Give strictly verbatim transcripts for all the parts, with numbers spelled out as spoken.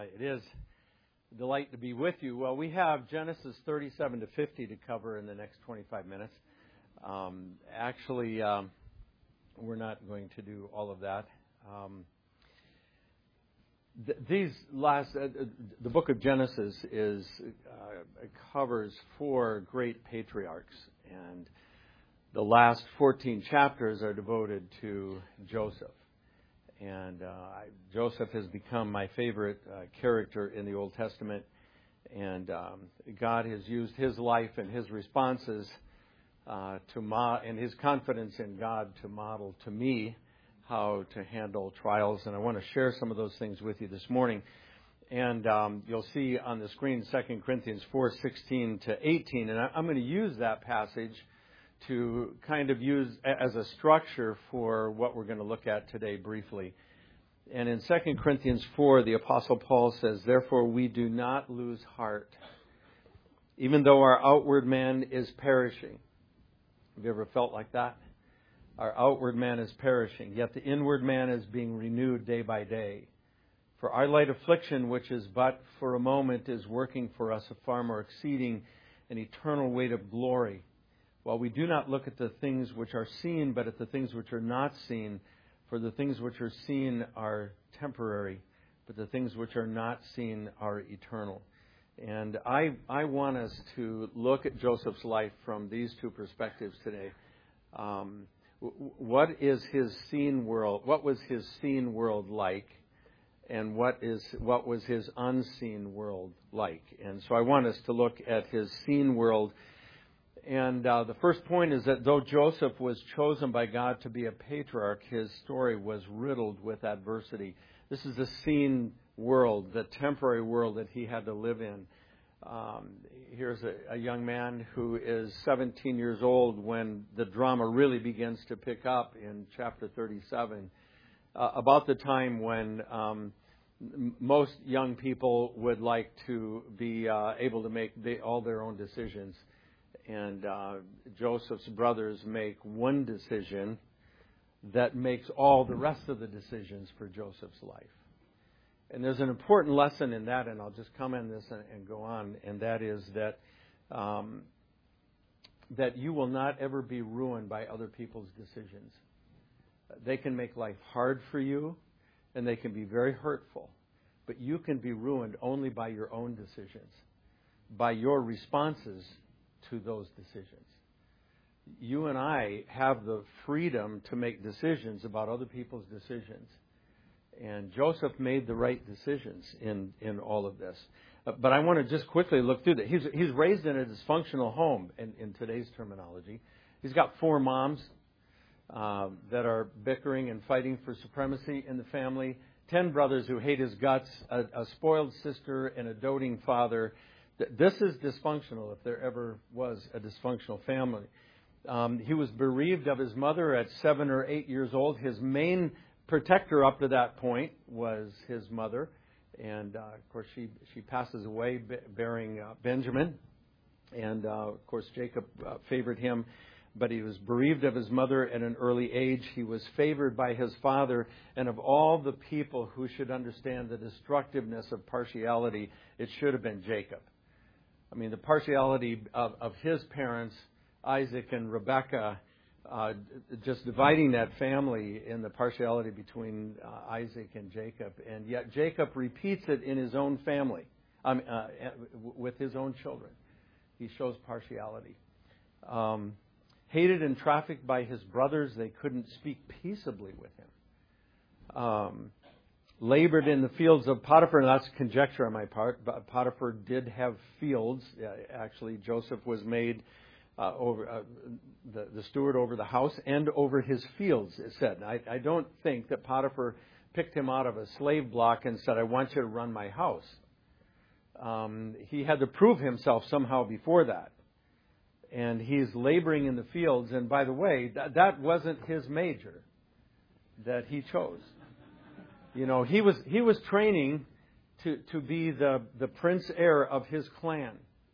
it is a delight to be with you. Well, we have Genesis thirty-seven to fifty to cover in the next twenty-five minutes. Um, actually, um, we're not going to do all of that. Um, th- these last, uh, the book of Genesis is uh, covers four great patriarchs, and the last fourteen chapters are devoted to Joseph. And uh, I, Joseph has become my favorite uh, character in the Old Testament. And um, God has used his life and his responses uh, to mo- and his confidence in God to model to me how to handle trials. And I want to share some of those things with you this morning. And um, you'll see on the screen Second Corinthians four sixteen to eighteen. And I, I'm going to use that passage to kind of use as a structure for what we're going to look at today briefly. And in Second Corinthians four, the Apostle Paul says, "Therefore we do not lose heart, even though our outward man is perishing." Have you ever felt like that? Our outward man is perishing, yet the inward man is being renewed day by day. For our light affliction, which is but for a moment, is working for us a far more exceeding and eternal weight of glory. While we do not look at the things which are seen, but at the things which are not seen. For the things which are seen are temporary, but the things which are not seen are eternal. And I I want us to look at Joseph's life from these two perspectives today. Um, what is his seen world? What was his seen world like? And what is what was his unseen world like? And so I want us to look at his seen world. And uh, the first point is that though Joseph was chosen by God to be a patriarch, his story was riddled with adversity. This is the seen world, the temporary world that he had to live in. Um, here's a, a young man who is seventeen years old when the drama really begins to pick up in chapter thirty-seven, uh, about the time when um, m- most young people would like to be uh, able to make the, all their own decisions. And uh, Joseph's brothers make one decision that makes all the rest of the decisions for Joseph's life. And there's an important lesson in that, and I'll just comment on this and, and go on, and that is that um, that you will not ever be ruined by other people's decisions. They can make life hard for you, and they can be very hurtful, but you can be ruined only by your own decisions, by your responses to those decisions. You and I have the freedom to make decisions about other people's decisions. And Joseph made the right decisions in, in all of this. Uh, but I want to just quickly look through that. He's, he's raised in a dysfunctional home in, in today's terminology. He's got four moms uh, that are bickering and fighting for supremacy in the family. Ten brothers who hate his guts, a, a spoiled sister, and a doting father. This is dysfunctional if there ever was a dysfunctional family. Um, he was bereaved of his mother at seven or eight years old. His main protector up to that point was his mother. And, uh, of course, she, she passes away bearing uh, Benjamin. And, uh, of course, Jacob uh, favored him. But he was bereaved of his mother at an early age. He was favored by his father. And of all the people who should understand the destructiveness of partiality, it should have been Jacob. I mean, the partiality of, of his parents, Isaac and Rebekah, uh, just dividing that family in the partiality between uh, Isaac and Jacob. And yet Jacob repeats it in his own family, um, uh, with his own children. He shows partiality. Um, hated and trafficked by his brothers, they couldn't speak peaceably with him. Um, labored in the fields of Potiphar, and that's conjecture on my part, but Potiphar did have fields. Uh, actually, Joseph was made uh, over uh, the, the steward over the house and over his fields, it said. I, I don't think that Potiphar picked him out of a slave block and said, "I want you to run my house." Um, he had to prove himself somehow before that. And he's laboring in the fields. And by the way, that, that wasn't his major that he chose. You know, he was he was training to, to be the, the prince heir of his clan.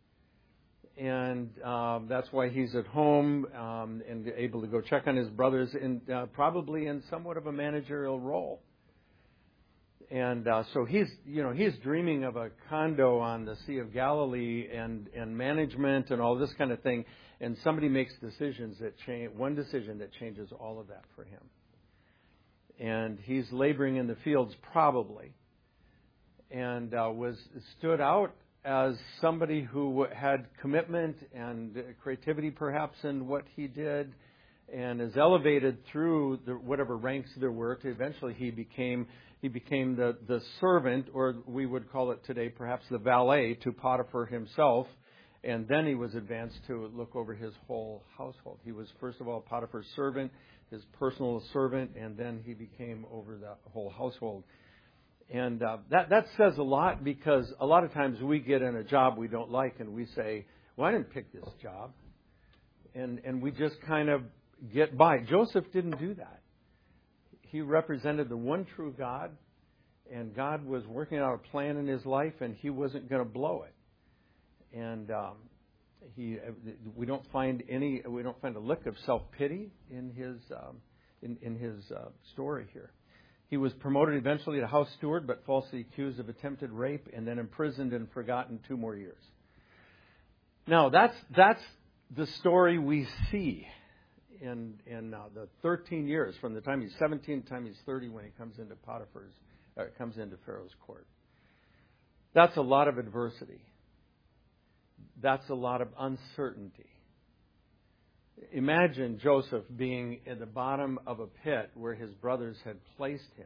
And um, that's why he's at home um, and able to go check on his brothers, in, uh, probably in somewhat of a managerial role. And uh, so he's, you know, he's dreaming of a condo on the Sea of Galilee and, and management and all this kind of thing. And somebody makes decisions that change, one decision that changes all of that for him. And he's laboring in the fields probably, and uh, was stood out as somebody who had commitment and creativity perhaps in what he did, and is elevated through the, whatever ranks there were. To eventually he became he became the, the servant, or we would call it today perhaps the valet, to Potiphar himself. And then he was advanced to look over his whole household. He was first of all Potiphar's servant, his personal servant, and then he became over the whole household. And uh, that that says a lot, because a lot of times we get in a job we don't like and we say, well, I didn't pick this job. And and we just kind of get by. Joseph didn't do that. He represented the one true God, and God was working out a plan in his life, and he wasn't going to blow it. And um, he, we don't find any, we don't find a lick of self-pity in his um, in, in his uh, story here. He was promoted eventually to house steward, but falsely accused of attempted rape, and then imprisoned and forgotten two more years. Now that's that's the story we see in in uh, the thirteen years from the time he's seventeen to the time he's thirty when he comes into Potiphar's, uh, comes into Pharaoh's court. That's a lot of adversity. That's a lot of uncertainty. Imagine Joseph being at the bottom of a pit where his brothers had placed him.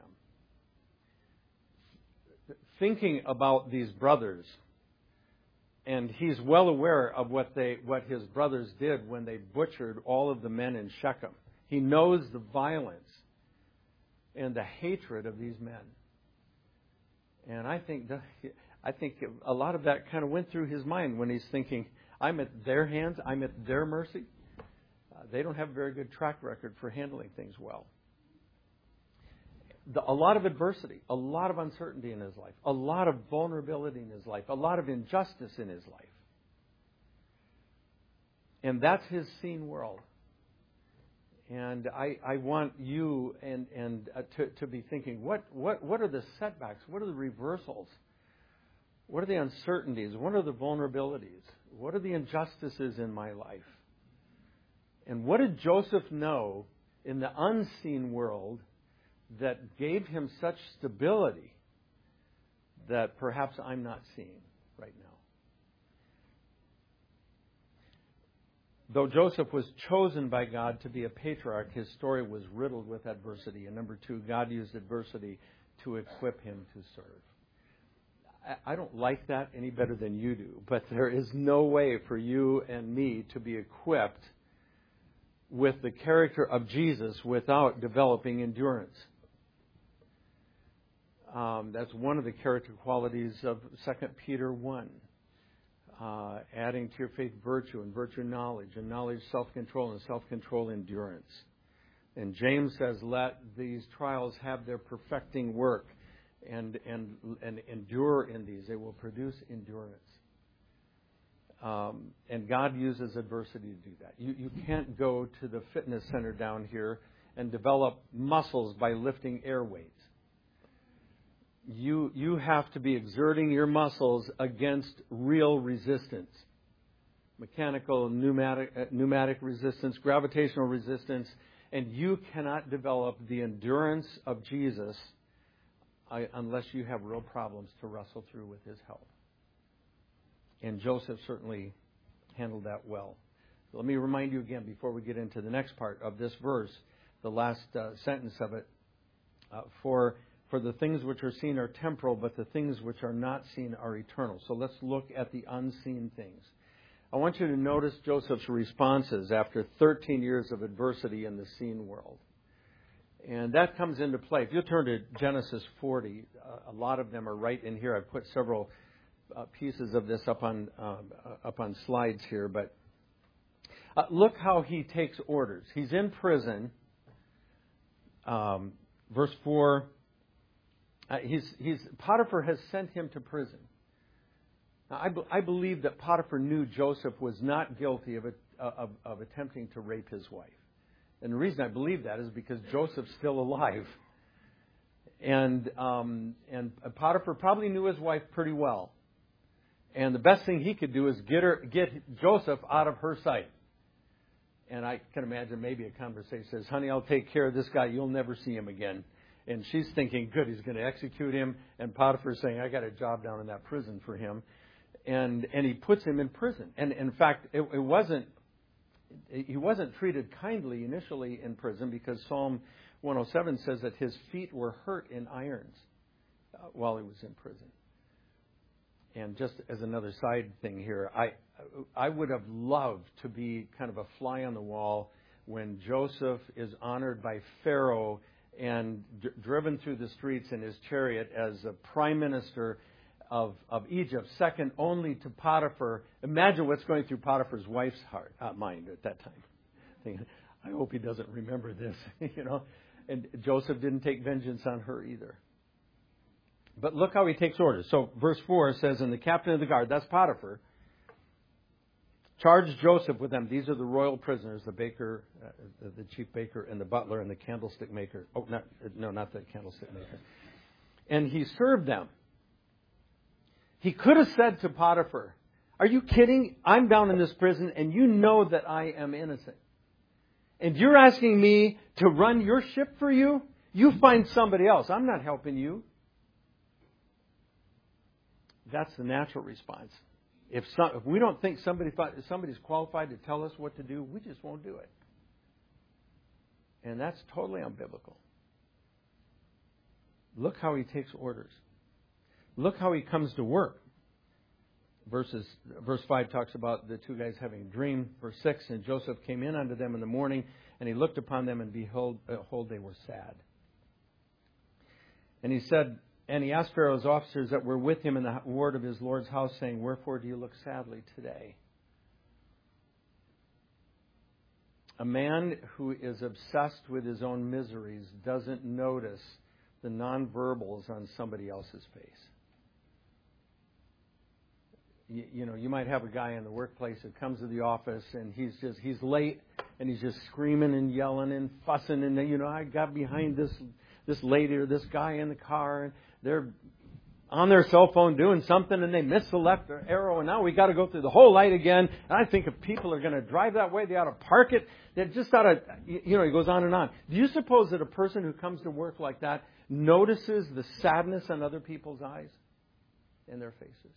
Thinking about these brothers, and he's well aware of what they, what his brothers did when they butchered all of the men in Shechem. He knows the violence and the hatred of these men. And I think the, I think a lot of that kind of went through his mind when he's thinking, I'm at their hands, I'm at their mercy. Uh, they don't have a very good track record for handling things well. The, a lot of adversity, a lot of uncertainty in his life, a lot of vulnerability in his life, a lot of injustice in his life. And that's his seen world. And I, I want you and, and uh, to, to be thinking, what, what, what are the setbacks? What are the reversals? What are the uncertainties? What are the vulnerabilities? What are the injustices in my life? And what did Joseph know in the unseen world that gave him such stability that perhaps I'm not seeing right now? Though Joseph was chosen by God to be a patriarch, his story was riddled with adversity. And number two, God used adversity to equip him to serve. I don't like that any better than you do, but there is no way for you and me to be equipped with the character of Jesus without developing endurance. Um, that's one of the character qualities of Second Peter one. Uh, adding to your faith virtue, and virtue knowledge, and knowledge self-control, and self-control endurance. And James says, let these trials have their perfecting work, and and and endure in these. They will produce endurance. Um, and God uses adversity to do that. You you can't go to the fitness center down here and develop muscles by lifting air weights. You you have to be exerting your muscles against real resistance. Mechanical, pneumatic, uh, pneumatic resistance, gravitational resistance. And you cannot develop the endurance of Jesus I, unless you have real problems to wrestle through with his help. And Joseph certainly handled that well. So let me remind you again, before we get into the next part of this verse, the last uh, sentence of it, uh, for... For the things which are seen are temporal, but the things which are not seen are eternal. So let's look at the unseen things. I want you to notice Joseph's responses after thirteen years of adversity in the seen world. And that comes into play. If you turn to Genesis forty, uh, a lot of them are right in here. I've put several uh, pieces of this up on uh, up on slides here. But uh, look how he takes orders. He's in prison. Um, verse four... Uh, he's, he's, Potiphar has sent him to prison. Now, I, be, I believe that Potiphar knew Joseph was not guilty of, it, uh, of, of attempting to rape his wife. And the reason I believe that is because Joseph's still alive. And um, and Potiphar probably knew his wife pretty well. And the best thing he could do is get her, get Joseph out of her sight. And I can imagine maybe a conversation says, "Honey, I'll take care of this guy. You'll never see him again." And she's thinking, "Good, he's going to execute him." And Potiphar's saying, "I got a job down in that prison for him." And and he puts him in prison. And in fact, it, it wasn't he wasn't treated kindly initially in prison, because Psalm one oh seven says that his feet were hurt in irons uh, while he was in prison. And just as another side thing here, I I would have loved to be kind of a fly on the wall when Joseph is honored by Pharaoh and d- driven through the streets in his chariot as a prime minister of, of Egypt, second only to Potiphar. Imagine what's going through Potiphar's wife's heart, uh, mind at that time. Thinking, I hope he doesn't remember this, you know. And Joseph didn't take vengeance on her either. But look how he takes orders. So verse four says, "And the captain of the guard," that's Potiphar, "charged Joseph with them." These are the royal prisoners, the baker, uh, the chief baker, and the butler, and the candlestick maker. Oh, not, no, not the candlestick maker. "And he served them." He could have said to Potiphar, "Are you kidding? I'm down in this prison, and you know that I am innocent. And you're asking me to run your ship for you? You find somebody else. I'm not helping you." That's the natural response. If, some, if we don't think somebody if somebody's qualified to tell us what to do, we just won't do it. And that's totally unbiblical. Look how he takes orders. Look how he comes to work. Verses, verse five talks about the two guys having a dream. Verse six, "And Joseph came in unto them in the morning, and he looked upon them, and behold, behold they were sad. And he said, and he asked Pharaoh's officers that were with him in the ward of his Lord's house, saying, Wherefore do you look sadly today?" A man who is obsessed with his own miseries doesn't notice the nonverbals on somebody else's face. You, you know, you might have a guy in the workplace that comes to the office and he's just he's late and he's just screaming and yelling and fussing, and you know, I got behind this this lady or this guy in the car, and they're on their cell phone doing something, and they miss the left arrow, and now we got to go through the whole light again. And I think if people are going to drive that way, they ought to park it. They just ought to, you know, he goes on and on. Do you suppose that a person who comes to work like that notices the sadness on other people's eyes and their faces?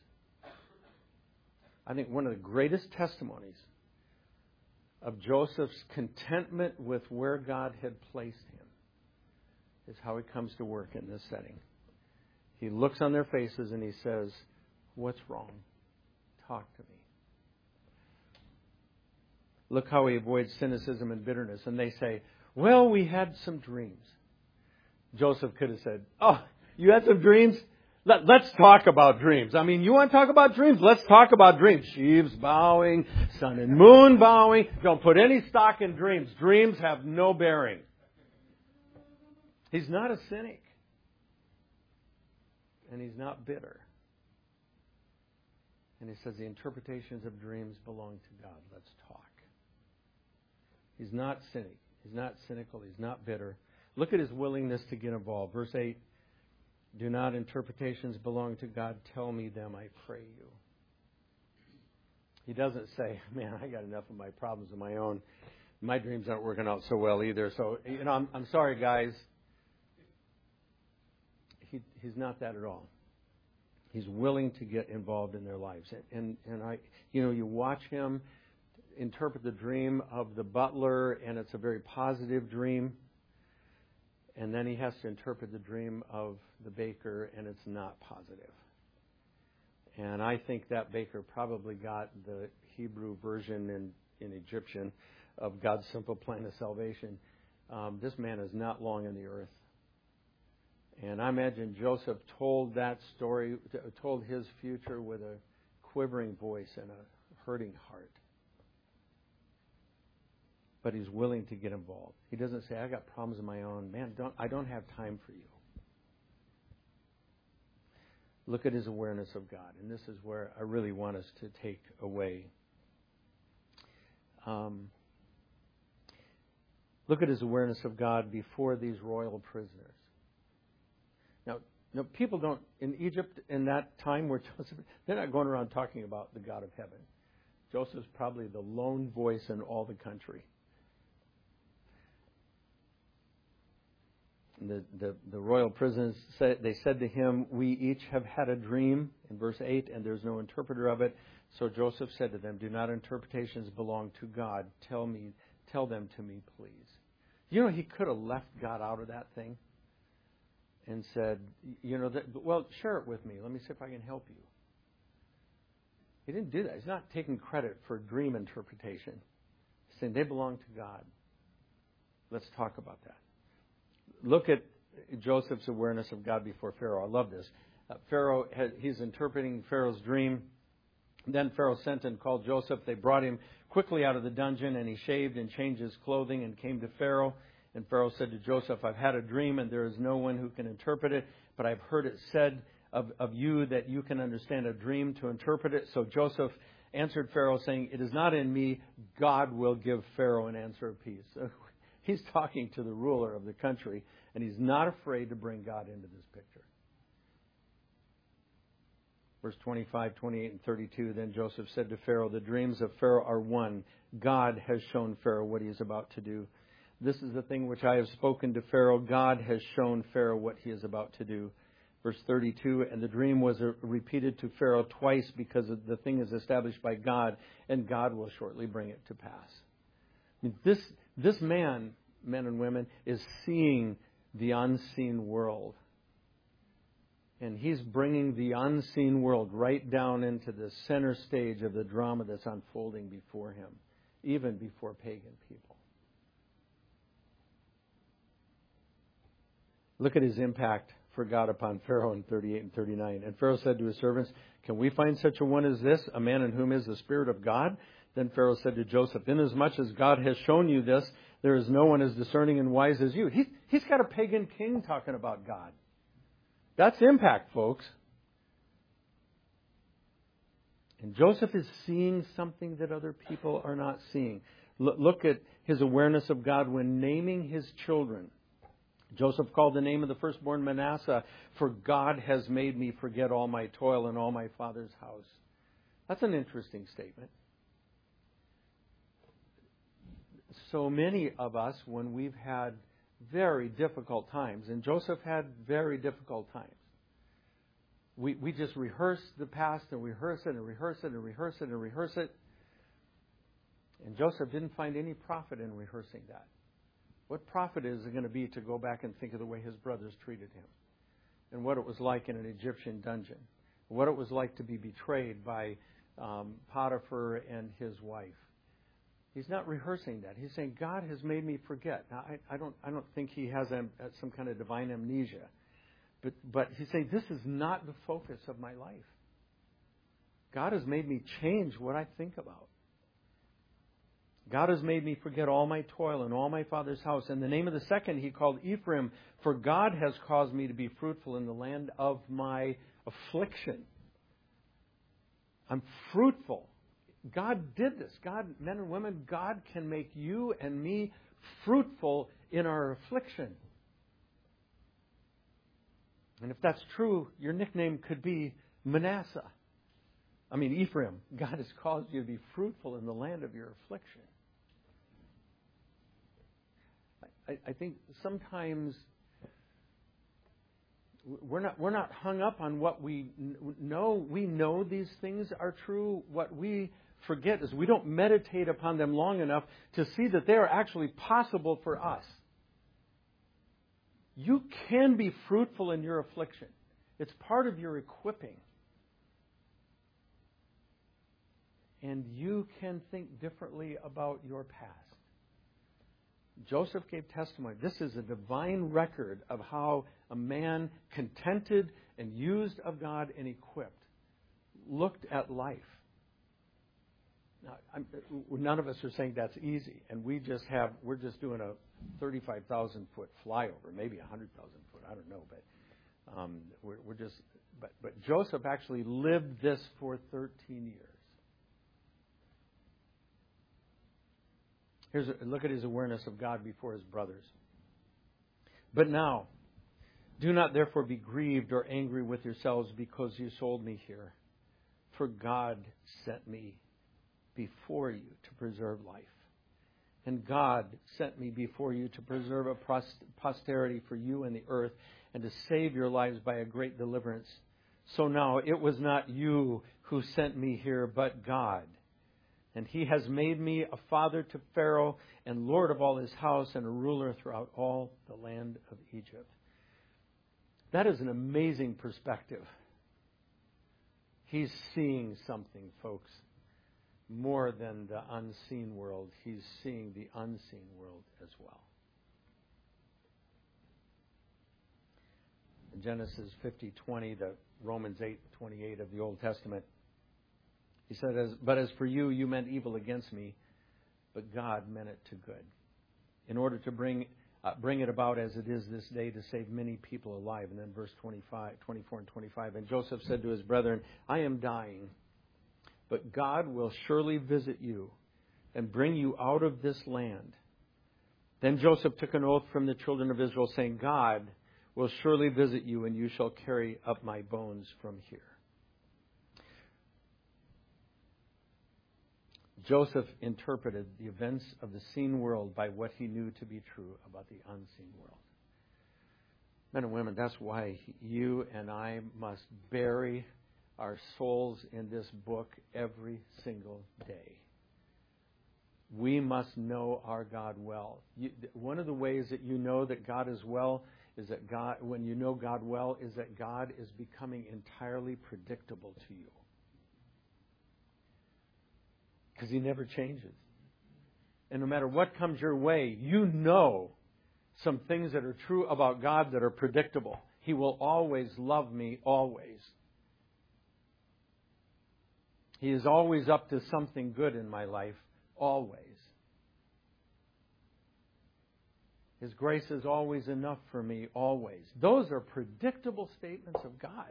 I think one of the greatest testimonies of Joseph's contentment with where God had placed him is how he comes to work in this setting. He looks on their faces and he says, "What's wrong? Talk to me." Look how he avoids cynicism and bitterness. And they say, "Well, we had some dreams." Joseph could have said, "Oh, you had some dreams? Let, let's talk about dreams. I mean, you want to talk about dreams? Let's talk about dreams." Sheaves bowing, sun and moon bowing. Don't put any stock in dreams. Dreams have no bearing. He's not a cynic. And he's not bitter. And he says the interpretations of dreams belong to God. Let's talk. He's not cynic. He's not cynical. He's not bitter. Look at his willingness to get involved. Verse eight, "Do not interpretations belong to God? Tell me them, I pray you." He doesn't say, "Man, I got enough of my problems of my own. My dreams aren't working out so well either. So, you know, I'm, I'm sorry, guys." He, he's not that at all. He's willing to get involved in their lives. And, and, and I, you know, you watch him interpret the dream of the butler, and it's a very positive dream. And then he has to interpret the dream of the baker, and it's not positive. And I think that baker probably got the Hebrew version in, in Egyptian of God's simple plan of salvation. Um, this man is not long in the earth. And I imagine Joseph told that story, told his future with a quivering voice and a hurting heart. But he's willing to get involved. He doesn't say, "I got problems of my own. Man, don't, I don't have time for you." Look at his awareness of God. And this is where I really want us to take away. Um, look at his awareness of God before these royal prisoners. Now, now people don't, in Egypt in that time where Joseph, they're not going around talking about the God of heaven. Joseph's probably the lone voice in all the country. The, the, the royal prisoners, said, they said to him, we each have had a dream, in verse eight, and there's no interpreter of it. So Joseph said to them, do not interpretations belong to God? Tell me, tell them to me, please. You know, he could have left God out of that thing and said, you know, that, well, share it with me. Let me see if I can help you. He didn't do that. He's not taking credit for dream interpretation. He's saying they belong to God. Let's talk about that. Look at Joseph's awareness of God before Pharaoh. I love this. Uh, Pharaoh, had, he's interpreting Pharaoh's dream. Then Pharaoh sent and called Joseph. They brought him quickly out of the dungeon, and he shaved and changed his clothing and came to Pharaoh. And Pharaoh said to Joseph, I've had a dream, and there is no one who can interpret it, but I've heard it said of, of you that you can understand a dream to interpret it. So Joseph answered Pharaoh, saying, it is not in me. God will give Pharaoh an answer of peace. So he's talking to the ruler of the country, and he's not afraid to bring God into this picture. Verse twenty-five, twenty-eight, and thirty-two, then Joseph said to Pharaoh, the dreams of Pharaoh are one. God has shown Pharaoh what he is about to do. This is the thing which I have spoken to Pharaoh. God has shown Pharaoh what he is about to do. Verse thirty-two, and the dream was repeated to Pharaoh twice because the thing is established by God, and God will shortly bring it to pass. I mean, this, this man, men and women, is seeing the unseen world. And he's bringing the unseen world right down into the center stage of the drama that's unfolding before him, even before pagan people. Look at his impact for God upon Pharaoh in thirty-eight and thirty-nine. And Pharaoh said to his servants, can we find such a one as this, a man in whom is the Spirit of God? Then Pharaoh said to Joseph, inasmuch as God has shown you this, there is no one as discerning and wise as you. He, he's got a pagan king talking about God. That's impact, folks. And Joseph is seeing something that other people are not seeing. L- look at his awareness of God when naming his children. Joseph called the name of the firstborn Manasseh, for God has made me forget all my toil and all my father's house. That's an interesting statement. So many of us, when we've had very difficult times, and Joseph had very difficult times, we, we just rehearse the past and rehearse it and rehearse it and rehearse it and rehearse it. And Joseph didn't find any profit in rehearsing that. What profit is it going to be to go back and think of the way his brothers treated him and what it was like in an Egyptian dungeon, what it was like to be betrayed by um, Potiphar and his wife? He's not rehearsing that. He's saying, God has made me forget. Now, I, I don't I don't think he has am, some kind of divine amnesia. But, but he's saying, this is not the focus of my life. God has made me change what I think about. God has made me forget all my toil and all my father's house. And the name of the second he called Ephraim, for God has caused me to be fruitful in the land of my affliction. I'm fruitful. God did this. God, men and women, God can make you and me fruitful in our affliction. And if that's true, your nickname could be Manasseh. I mean, Ephraim. God has caused you to be fruitful in the land of your affliction. I, I think sometimes we're not we're not hung up on what we know. We know these things are true. What we forget is we don't meditate upon them long enough to see that they are actually possible for us. You can be fruitful in your affliction. It's part of your equipping. And you can think differently about your past. Joseph gave testimony. This is a divine record of how a man contented and used of God and equipped looked at life. Now, I'm, none of us are saying that's easy, and we just have, we're just doing a thirty-five thousand foot flyover, maybe one hundred thousand foot, I don't know, but um, we're, we're just, but, but Joseph actually lived this for thirteen years. Here's a look at his awareness of God before his brothers. But now, Do not therefore be grieved or angry with yourselves because you sold me here. For God sent me before you to preserve life. And God sent me before you to preserve a posterity for you in the earth and to save your lives by a great deliverance. So now it was not you who sent me here, but God. And he has made me a father to Pharaoh and Lord of all his house and a ruler throughout all the land of Egypt. That is an amazing perspective. He's seeing something, folks, more than the unseen world. He's seeing the unseen world as well. In Genesis fifty twenty, the Romans eight twenty-eight of the Old Testament, he said, as, but as for you, you meant evil against me, but God meant it to good, in order to bring uh, bring it about as it is this day to save many people alive. And then verse twenty-five, twenty-four and twenty-five, and Joseph said to his brethren, I am dying, but God will surely visit you and bring you out of this land. Then Joseph took an oath from the children of Israel, saying, God will surely visit you, and you shall carry up my bones from here. Joseph interpreted the events of the seen world by what he knew to be true about the unseen world. Men and women, that's why you and I must bury our souls in this book every single day. We must know our God well. You, one of the ways that you know that God is well is that God, when you know God well, is that God is becoming entirely predictable to you. Because he never changes. And no matter what comes your way, you know some things that are true about God that are predictable. He will always love me, always. He is always up to something good in my life, always. His grace is always enough for me, always. Those are predictable statements of God.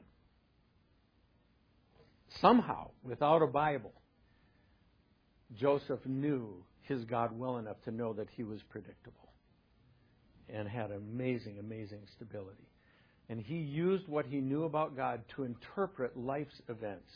Somehow, without a Bible, Joseph knew his God well enough to know that he was predictable and had amazing, amazing stability. And he used what he knew about God to interpret life's events.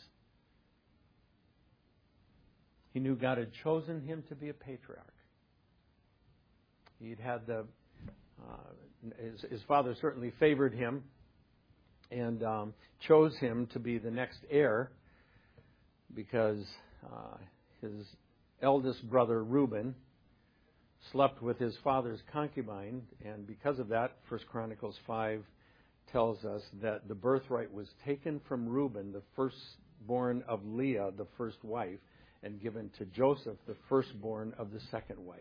He knew God had chosen him to be a patriarch. He'd had the uh, his, his father certainly favored him and um, chose him to be the next heir because uh, his eldest brother Reuben slept with his father's concubine, and because of that, First Chronicles five tells us that the birthright was taken from Reuben, the firstborn of Leah, the first wife, and given to Joseph, the firstborn of the second wife.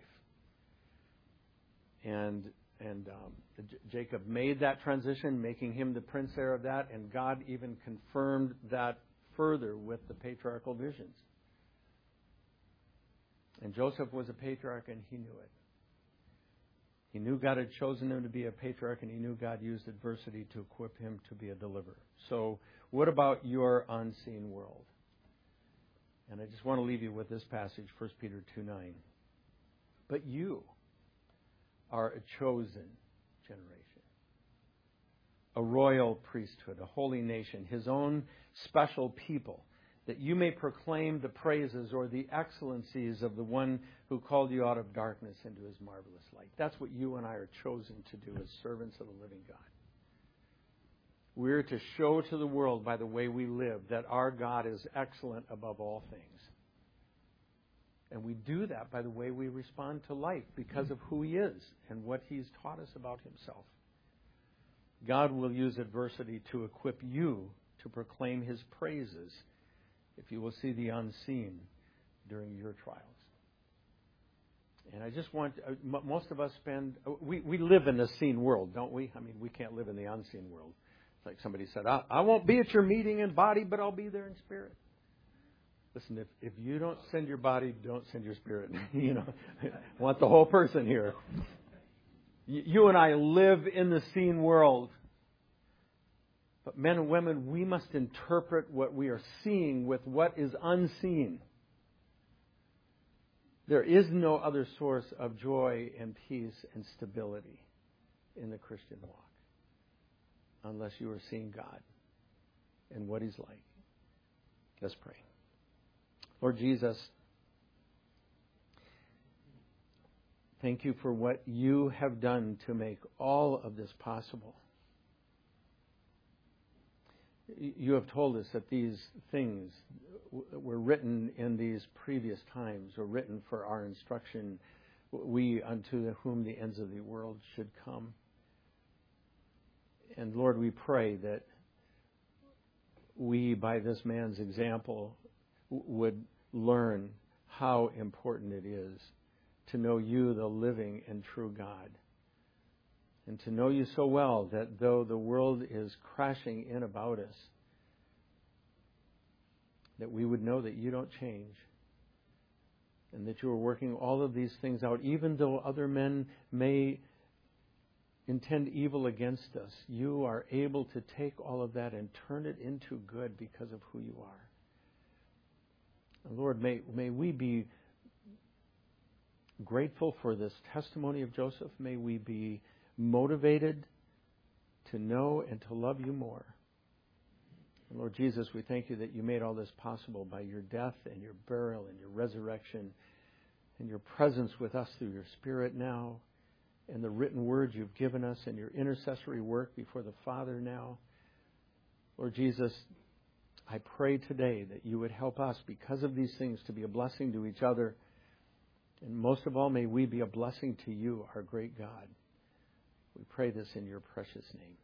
And and um, J- Jacob made that transition, making him the prince heir of that, and God even confirmed that further with the patriarchal visions. And Joseph was a patriarch, and he knew it. He knew God had chosen him to be a patriarch, and he knew God used adversity to equip him to be a deliverer. So what about your unseen world? And I just want to leave you with this passage, First Peter two nine. But you are a chosen generation, a royal priesthood, a holy nation, his own special people, that you may proclaim the praises or the excellencies of the one who called you out of darkness into his marvelous light. That's what you and I are chosen to do as servants of the living God. We're to show to the world by the way we live that our God is excellent above all things. And we do that by the way we respond to life because of who he is and what he's taught us about himself. God will use adversity to equip you to proclaim his praises if you will see the unseen during your trials. And I just want, uh, m- most of us spend, uh, we, we live in the seen world, don't we? I mean, we can't live in the unseen world. It's like somebody said, I, I won't be at your meeting in body, but I'll be there in spirit. Listen, if, if you don't send your body, don't send your spirit. you know, I want the whole person here. You, you and I live in the seen world. But men and women, we must interpret what we are seeing with what is unseen. There is no other source of joy and peace and stability in the Christian walk. unless you are seeing God and what He's like. Let's pray. Lord Jesus, thank you for what you have done to make all of this possible. You have told us that these things were written in these previous times, were written for our instruction, we unto whom the ends of the world should come. And Lord, we pray that we, by this man's example, would learn how important it is to know you, the living and true God. And to know you so well that though the world is crashing in about us, that we would know that you don't change. And that you are working all of these things out. Even though other men may intend evil against us, you are able to take all of that and turn it into good because of who you are. And Lord, may, may we be grateful for this testimony of Joseph. May we be motivated to know and to love you more. And Lord Jesus, we thank you that you made all this possible by your death and your burial and your resurrection and your presence with us through your Spirit now and the written words you've given us and your intercessory work before the Father now. Lord Jesus, I pray today that you would help us because of these things to be a blessing to each other. And most of all, may we be a blessing to you, our great God. We pray this in your precious name.